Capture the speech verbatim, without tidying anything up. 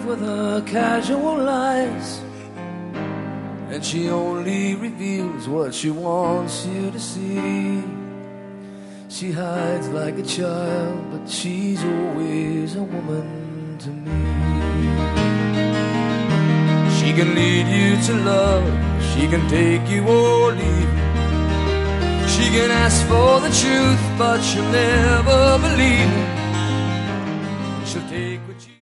with her casual lies, and she only reveals what she wants you to see. She hides like a child, but she's always a woman to me. She can lead you to love, she can take you or leave you. She can ask for the truth, but she'll never believe it. She'll take what you